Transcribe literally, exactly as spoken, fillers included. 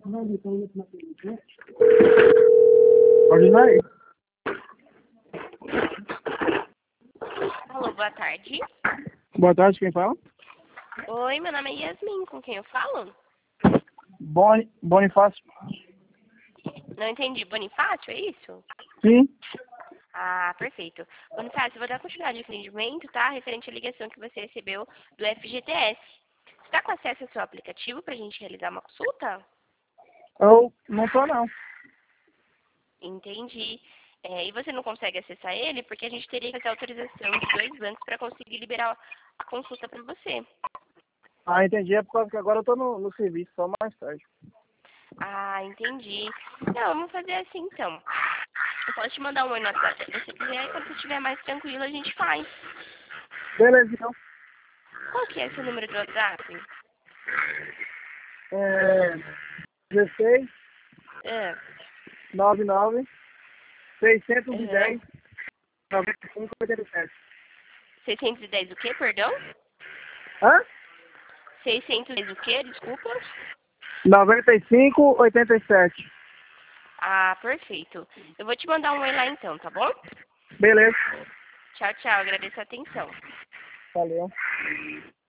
Ordinary? Alô, boa tarde. Boa tarde, quem fala? Oi, meu nome é Yasmin, com quem eu falo? Boni, Bonifácio. Não entendi. Bonifácio, é isso? Sim. Ah, perfeito. Bonifácio, eu vou dar continuidade ao atendimento, tá? Referente à ligação que você recebeu do F G T S. Você está com acesso ao seu aplicativo para a gente realizar uma consulta? Eu não tô, não. Entendi. É, e você não consegue acessar ele porque a gente teria que fazer autorização de dois bancos para conseguir liberar a consulta para você. Ah, entendi. É por causa que agora eu tô no, no serviço, só mais tarde. Ah, entendi. Não, vamos fazer assim então. Eu posso te mandar um oi no WhatsApp se você quiser, e quando você estiver mais tranquilo a gente faz. Beleza, então. Qual que é seu número de WhatsApp? É dezesseis, É, noventa e nove, seiscentos e uhum. dez, noventa e cinco, oitenta e sete. seiscentos e dez o quê, perdão? Hã? seiscentos e dez o quê, desculpa? noventa e cinco, oitenta e sete. Ah, perfeito. Eu vou te mandar um oi lá então, tá bom? Beleza. Tchau, tchau. Agradeço a atenção. Valeu.